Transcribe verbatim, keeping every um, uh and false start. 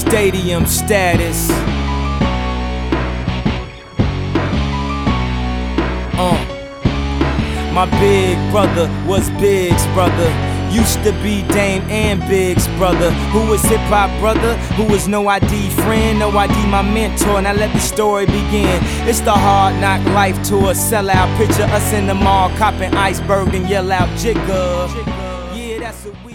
stadium status. Uh. My big brother was Big's brother. Used to be Dame and Big's brother. Who was hip-hop brother? Who was No I D friend? No I D my mentor. Now let the story begin. It's the Hard Knock Life tour. Sellout, picture us in the mall, copping iceberg and yell out Jigga. Yeah, that's a